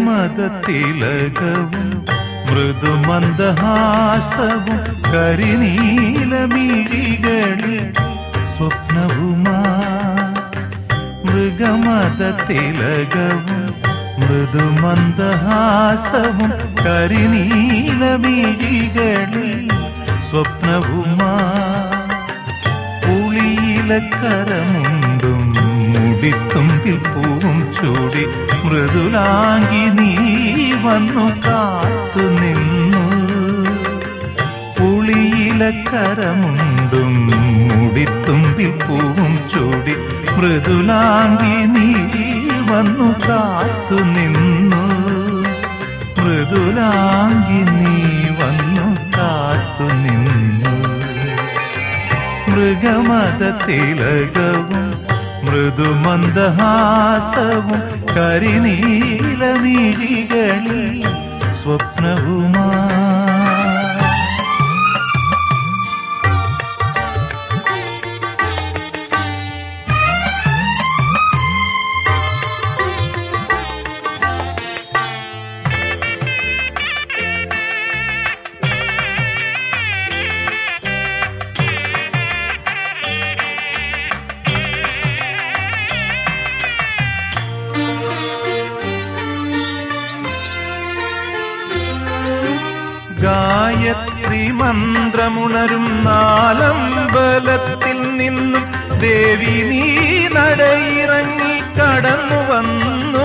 മൃഗമദതിലകവും മൃദുമന്ദഹാസവും കരിനീലമിഴികളിൽ സ്വപ്നവുമാ. മൃഗമദതിലകവും മൃദുമന്ദഹാസവും കരിനീലമിഴികളിൽ സ്വപ്നവുമാ. പുളിയിലക്കരമുണ്ടും മുടിത്തുമ്പിൽ പൂവും ചൂടി മൃദുലാങ്കി നീ വന്നു കാത്തു നിന്നു. പുളിയിലക്കരമുണ്ടും മുടിത്തുമ്പിൽ പൂവും ചൂടി മൃദുലാങ്കി നീ വന്നു കാത്തു നിന്നു. മൃദുലാങ്കി നീ വന്നു കാത്തു നിന്നു. മൃഗമദതിലകവും മൃദുമന്ദഹാസവും കരിനീലമിഴികളിൽ സ്വപ്നവുമാ. ഗായത്രി മന്ത്രമുണരും നാലമ്പലത്തിൽ നിന്നും ദേവി നീ നടയിറങ്ങി കടന്നു വന്നു.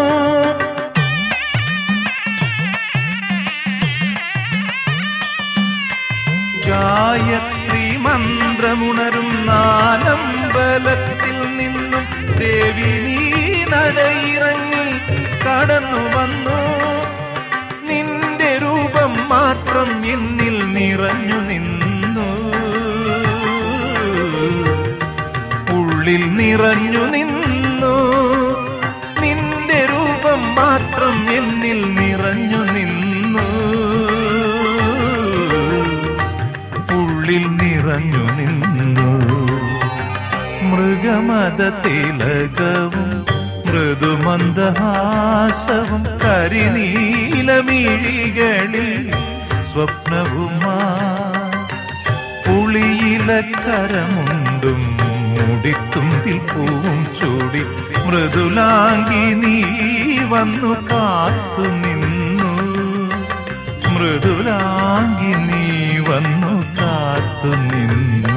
ഗായത്രി മന്ത്രമുണരും നാലമ്പലത്തിൽ നിന്നും ദേവി നീ നടയിറങ്ങി കടന്നു വന്നു. മാത്രം എന്നിൽ നിറഞ്ഞു നിന്നു. ഉള്ളിൽ നിറഞ്ഞു നിന്നു. നിന്റെ രൂപം മാത്രം എന്നിൽ നിറഞ്ഞു നിന്നു. ഉള്ളിൽ നിറഞ്ഞു നിന്നു. മൃഗമദതിലകവും മൃദുമന്ദഹാസവും കരിനീലമിഴികളിൽ സ്വപ്നവുമാ. പുളിയിലക്കരമുണ്ടും മുടിത്തുമ്പിൽ പൂവും ചൂടി മൃദുലാങ്കി നീ വന്നു കാത്തു നിന്നു. മൃദുലാങ്കി നീ വന്നു കാത്തു നിന്നു.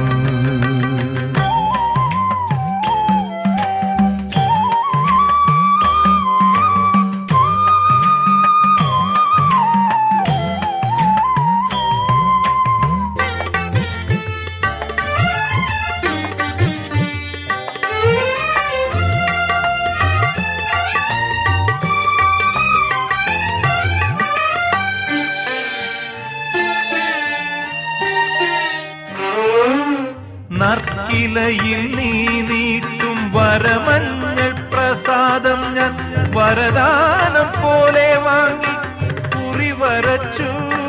നർക്കിലയിൽ നീ നീട്ടും വരമഞ്ഞൾ പ്രസാദം ഞാൻ വരദാനം പോലെ വാങ്ങി കുറിവരച്ചു.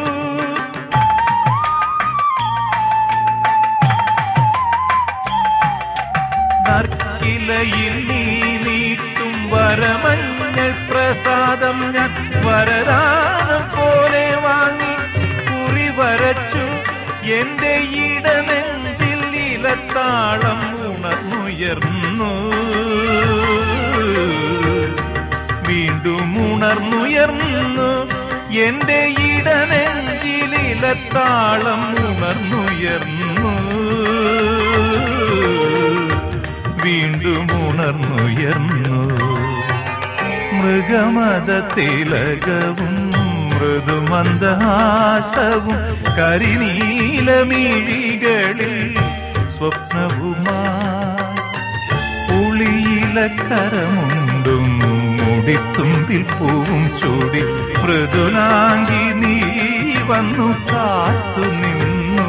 നർക്കിലയിൽ നീ നീട്ടും വരമഞ്ഞൾ പ്രസാദം ഞാൻ വരദാനം പോലെ വാങ്ങി കുറിവരച്ചു. എന്റെ ഇടനെഞ്ചിൽ താളം ഉണർന്നുയർന്നു. വീണ്ടും ഉണർന്നുയർന്നു. എന്റെ ഇടനെഞ്ചിലിലത്താളം ഉണർന്നുയർന്നു. വീണ്ടും ഉണർന്നുയർന്നു. മൃഗമദതിലകവും മൃദുമന്ദഹാസവും കരിനീലമിഴികളിൽ സ്വപ്നവുമാ. പുളിയിലക്കരമുണ്ടും മുടിത്തുമ്പിൽ പൂവും ചൂടി മൃദുലാങ്കി നീ വന്നു കാത്തു നിന്നു.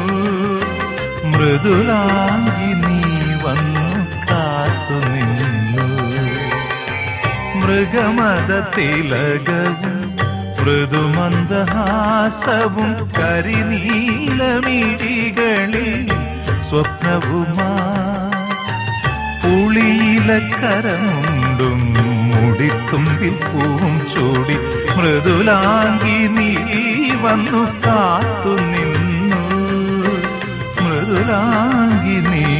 മൃദുലാങ്കി നീ വന്നു കാത്തു നിന്നു. മൃഗമദതിലകവും മൃദുമന്ദഹാസവും കരിനീലമിഴികളിൽ സ്വപ്നവുമാ. പുളിയിലക്കരമുണ്ടും മുടിത്തുമ്പിൽ പൂവും ചൂടി മൃദുലാങ്കി നീ വന്നു കാത്തു നിന്നു. മൃദുലാങ്കി നീ